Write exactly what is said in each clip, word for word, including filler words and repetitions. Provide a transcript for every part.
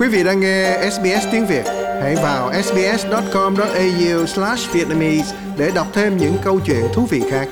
Quý vị đang nghe ét bê ét tiếng Việt. Hãy vào sbs chấm com chấm au slash vietnamese để đọc thêm những câu chuyện thú vị khác.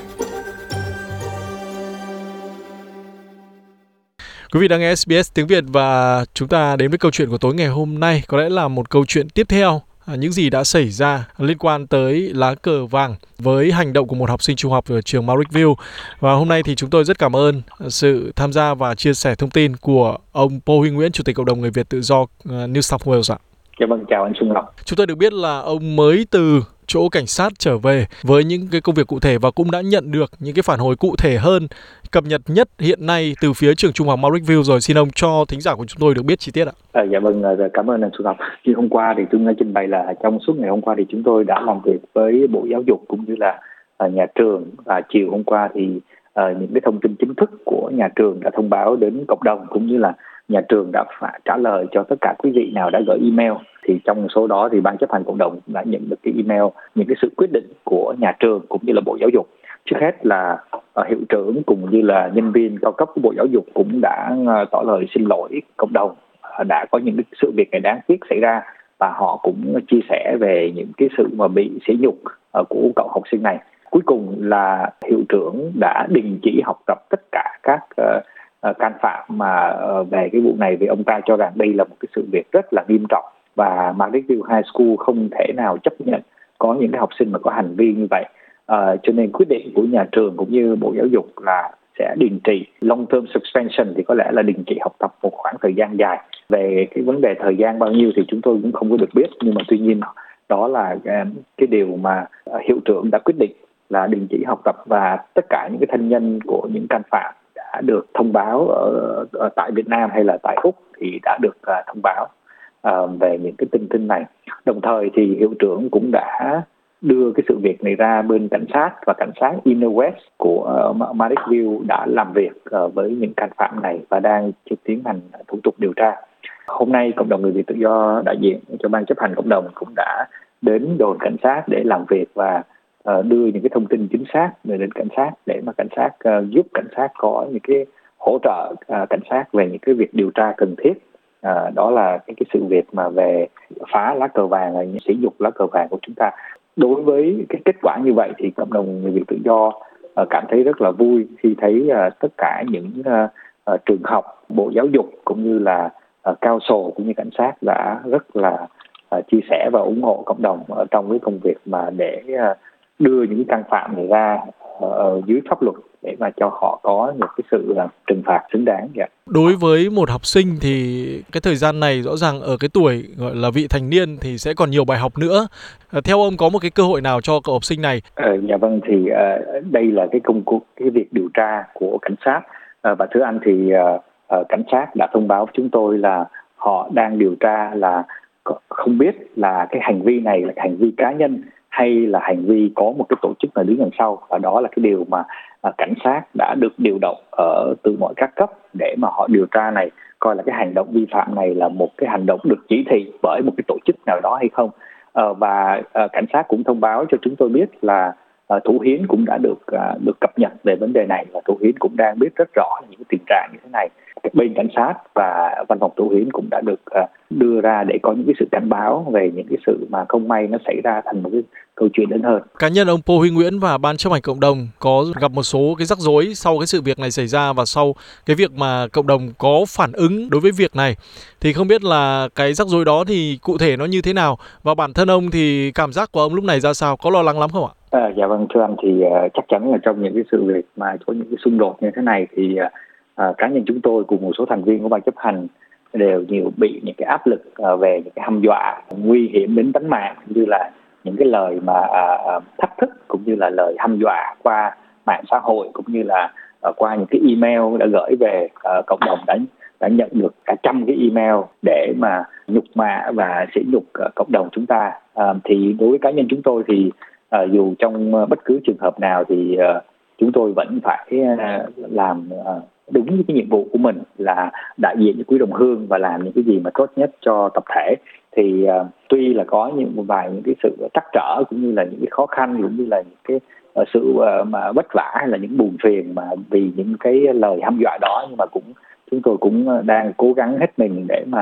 Quý vị đang nghe ét bê ét tiếng Việt và chúng ta đến với câu chuyện của tối ngày hôm nay. Có lẽ là một câu chuyện tiếp theo những gì đã xảy ra liên quan tới lá cờ vàng với hành động của một học sinh trung học ở trường Marrickville. Và hôm nay thì chúng tôi rất cảm ơn sự tham gia và chia sẻ thông tin của ông Paul Huy Nguyễn, Chủ tịch Cộng đồng Người Việt Tự do New South Wales ạ. Dạ vâng, chào anh Xuân Ngọc. Chúng tôi được biết là ông mới từ chỗ cảnh sát trở về với những cái công việc cụ thể và cũng đã nhận được những cái phản hồi cụ thể hơn, cập nhật nhất hiện nay từ phía trường trung học Marrickville rồi. Xin ông cho thính giả của chúng tôi được biết chi tiết ạ. À, dạ vâng, cảm ơn anh Xuân Ngọc. Như hôm qua thì tôi trình bày là trong suốt ngày hôm qua thì chúng tôi đã làm việc với Bộ Giáo dục cũng như là uh, nhà trường, và chiều hôm qua thì uh, những cái thông tin chính thức của nhà trường đã thông báo đến cộng đồng, cũng như là nhà trường đã phải trả lời cho tất cả quý vị nào đã gửi email. Thì trong số đó thì ban chấp hành cộng đồng đã nhận được cái email, những cái sự quyết định của nhà trường cũng như là Bộ Giáo dục. Trước hết là uh, hiệu trưởng cùng như là nhân viên cao cấp của Bộ Giáo dục cũng đã uh, tỏ lời xin lỗi cộng đồng. Uh, đã có những cái sự việc này đáng tiếc xảy ra, và họ cũng chia sẻ về những cái sự mà bị sỉ nhục uh, của cậu học sinh này. Cuối cùng là hiệu trưởng đã đình chỉ học tập tất cả các uh, uh, can phạm mà uh, về cái vụ này, vì ông ta cho rằng đây là một cái sự việc rất là nghiêm trọng và Marrickville High School không thể nào chấp nhận có những cái học sinh mà có hành vi như vậy. Uh, cho nên quyết định của nhà trường cũng như Bộ Giáo dục là sẽ đình chỉ, long term suspension thì có lẽ là đình chỉ học tập một khoảng thời gian dài. Về cái vấn đề thời gian bao nhiêu thì chúng tôi cũng không có được biết, nhưng mà tuy nhiên đó là cái, cái điều mà uh, hiệu trưởng đã quyết định là đình chỉ học tập, và tất cả những cái thân nhân của những can phạm đã được thông báo ở, ở tại Việt Nam hay là tại Úc thì đã được uh, thông báo uh, về những cái tin tin này. Đồng thời thì hiệu trưởng cũng đã đưa cái sự việc này ra bên cảnh sát, và cảnh sát Inner West của uh, Marrickville đã làm việc uh, với những can phạm này và đang tiến hành thủ tục điều tra. Hôm nay cộng đồng người Việt tự do đại diện cho ban chấp hành cộng đồng cũng đã đến đồn cảnh sát để làm việc và uh, đưa những cái thông tin chính xác về đến cảnh sát để mà cảnh sát uh, giúp cảnh sát có những cái hỗ trợ uh, cảnh sát về những cái việc điều tra cần thiết. Uh, đó là cái, cái sự việc mà về phá lá cờ vàng, sỉ nhục lá cờ vàng của chúng ta. Đối với cái kết quả như vậy thì cộng đồng người Việt tự do uh, cảm thấy rất là vui khi thấy uh, tất cả những uh, uh, trường học, Bộ Giáo dục cũng như là uh, council cũng như cảnh sát đã rất là uh, chia sẻ và ủng hộ cộng đồng ở trong cái công việc mà để uh, đưa những can phạm này ra uh, dưới pháp luật để mà cho họ có một cái sự uh, trừng phạt xứng đáng. Dạ. Đối với một học sinh thì cái thời gian này rõ ràng ở cái tuổi gọi là vị thành niên thì sẽ còn nhiều bài học nữa. Theo ông có một cái cơ hội nào cho cậu học sinh này? Ờ, dạ vâng, thì uh, đây là cái công cuộc, cái việc điều tra của cảnh sát. Uh, và thưa anh thì uh, uh, cảnh sát đã thông báo với chúng tôi là họ đang điều tra, là không biết là cái hành vi này là hành vi cá nhân hay là hành vi có một cái tổ chức nào đứng đằng sau. Và đó là cái điều mà uh, cảnh sát đã được điều động ở từ mọi các cấp để mà họ điều tra này, coi là cái hành động vi phạm này là một cái hành động được chỉ thị bởi một cái tổ chức nào đó hay không. Uh, và uh, cảnh sát cũng thông báo cho chúng tôi biết là uh, Thủ Hiến cũng đã được uh, được cập nhật về vấn đề này, và Thủ Hiến cũng đang biết rất rõ những cái tình trạng như thế này. Bên cảnh sát và văn phòng Thủ Hiến cũng đã được uh, đưa ra để có những cái sự cảnh báo về những cái sự mà không may nó xảy ra thành một cái câu chuyện lớn hơn. Cá nhân ông Paul Huy Nguyễn và ban chấp hành cộng đồng có gặp một số cái rắc rối sau cái sự việc này xảy ra, và sau cái việc mà cộng đồng có phản ứng đối với việc này, thì không biết là cái rắc rối đó thì cụ thể nó như thế nào, và bản thân ông thì cảm giác của ông lúc này ra sao, có lo lắng lắm không ạ? À, dạ vâng, thưa anh thì uh, chắc chắn là trong những cái sự việc mà có những cái xung đột như thế này thì uh, uh, cá nhân chúng tôi cùng một số thành viên của ban chấp hành đều nhiều bị những cái áp lực uh, về những cái hăm dọa nguy hiểm đến tính mạng, như là những cái lời mà uh, thách thức cũng như là lời hăm dọa qua mạng xã hội, cũng như là uh, qua những cái email đã gửi về uh, cộng đồng đã đã nhận được cả trăm cái email để mà nhục mạ và sỉ nhục uh, cộng đồng chúng ta. Uh, thì đối với cá nhân chúng tôi thì uh, dù trong uh, bất cứ trường hợp nào thì uh, chúng tôi vẫn phải uh, làm uh, đúng với cái nhiệm vụ của mình là đại diện cho quý đồng hương và làm những cái gì mà tốt nhất cho tập thể. Thì uh, tuy là có những một vài những cái sự trắc trở cũng như là những cái khó khăn cũng như là những cái uh, sự uh, mà vất vả hay là những buồn phiền mà vì những cái lời hăm dọa đó, nhưng mà cũng chúng tôi cũng đang cố gắng hết mình để mà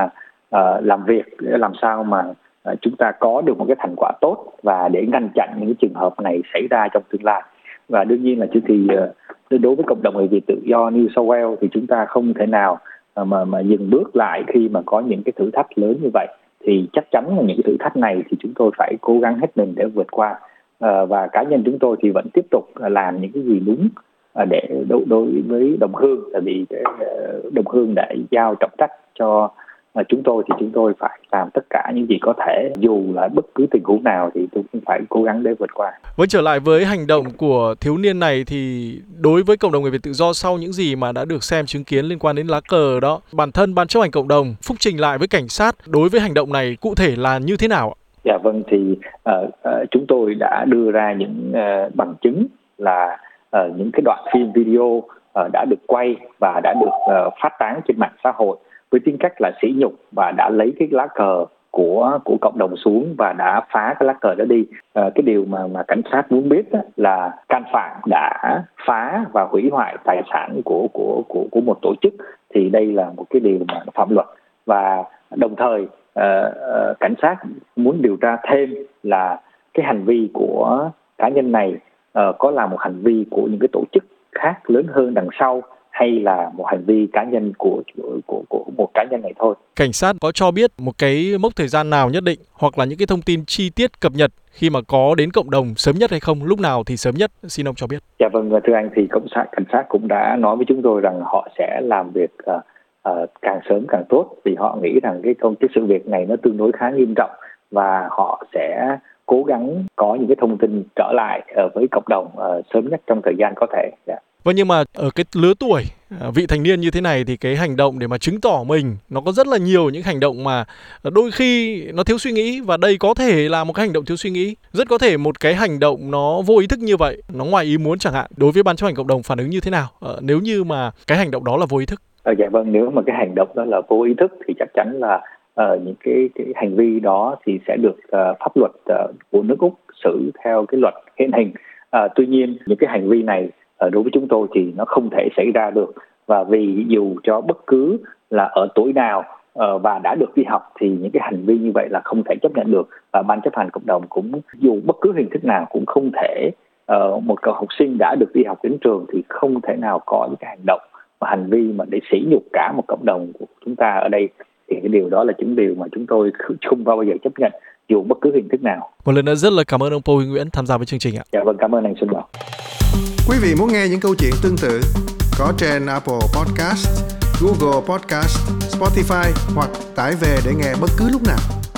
uh, làm việc để làm sao mà uh, chúng ta có được một cái thành quả tốt và để ngăn chặn những cái trường hợp này xảy ra trong tương lai. Và đương nhiên là chứ thì uh, đối với cộng đồng người Việt tự do New South Wales thì chúng ta không thể nào uh, mà mà dừng bước lại khi mà có những cái thử thách lớn như vậy. Thì chắc chắn là những cái thử thách này thì chúng tôi phải cố gắng hết mình để vượt qua. Uh, và cá nhân chúng tôi thì vẫn tiếp tục làm những cái gì đúng uh, để đối, đối với đồng hương, tại vì uh, đồng hương đã giao trọng trách cho uh, chúng tôi thì chúng tôi phải làm tất cả những gì có thể, dù là bất cứ tình huống nào thì tôi cũng phải cố gắng để vượt qua. Với trở lại với hành động của thiếu niên này thì đối với cộng đồng người Việt tự do, sau những gì mà đã được xem chứng kiến liên quan đến lá cờ đó, bản thân ban chấp hành cộng đồng phúc trình lại với cảnh sát đối với hành động này cụ thể là như thế nào ạ? Dạ vâng, thì uh, uh, chúng tôi đã đưa ra những uh, bằng chứng là uh, những cái đoạn phim video uh, đã được quay và đã được uh, phát tán trên mạng xã hội với tính cách là sỉ nhục, và đã lấy cái lá cờ của của cộng đồng xuống và đã phá cái lá cờ đó đi. Uh, cái điều mà mà cảnh sát muốn biết đó là can phạm đã phá và hủy hoại tài sản của của của của một tổ chức, thì đây là một cái điều mà phạm luật. Và đồng thời uh, uh, cảnh sát muốn điều tra thêm là cái hành vi của cá nhân này uh, có là một hành vi của những cái tổ chức khác lớn hơn đằng sau, hay là một hành vi cá nhân của của của một cá nhân này thôi. Cảnh sát có cho biết một cái mốc thời gian nào nhất định hoặc là những cái thông tin chi tiết cập nhật khi mà có đến cộng đồng sớm nhất hay không? Lúc nào thì sớm nhất? Xin ông cho biết. Dạ vâng, thưa anh, thì cảnh sát cảnh sát cũng đã nói với chúng tôi rằng họ sẽ làm việc uh, uh, càng sớm càng tốt, vì họ nghĩ rằng cái công cái sự việc này nó tương đối khá nghiêm trọng và họ sẽ cố gắng có những cái thông tin trở lại uh, với cộng đồng uh, sớm nhất trong thời gian có thể. Yeah. Vâng, nhưng mà ở cái lứa tuổi vị thành niên như thế này thì cái hành động để mà chứng tỏ mình nó có rất là nhiều những hành động mà đôi khi nó thiếu suy nghĩ, và đây có thể là một cái hành động thiếu suy nghĩ. Rất có thể một cái hành động nó vô ý thức như vậy, nó ngoài ý muốn chẳng hạn. Đối với ban chấp hành cộng đồng phản ứng như thế nào ờ, nếu như mà cái hành động đó là vô ý thức? Ờ, dạ vâng, nếu mà cái hành động đó là vô ý thức thì chắc chắn là uh, những cái, cái hành vi đó thì sẽ được uh, pháp luật uh, của nước Úc xử theo cái luật hiện hành. Uh, tuy nhiên những cái hành vi này uh, đối với chúng tôi thì nó không thể xảy ra được, và vì dù cho bất cứ là ở tuổi nào uh, và đã được đi học thì những cái hành vi như vậy là không thể chấp nhận được. Và ban chấp hành cộng đồng cũng dù bất cứ hình thức nào cũng không thể uh, một cậu học sinh đã được đi học đến trường thì không thể nào có những cái hành động và hành vi mà để sỉ nhục cả một cộng đồng của chúng ta ở đây, thì cái điều đó là những điều mà chúng tôi không bao giờ chấp nhận dù bất cứ hình thức nào. Một lần nữa rất là cảm ơn ông Pô Huy Nguyễn tham gia với chương trình ạ. Dạ vâng, cảm ơn anh Xuân Bảo. Quý vị muốn nghe những câu chuyện tương tự có trên Apple Podcast, Google Podcast, Spotify hoặc tải về để nghe bất cứ lúc nào.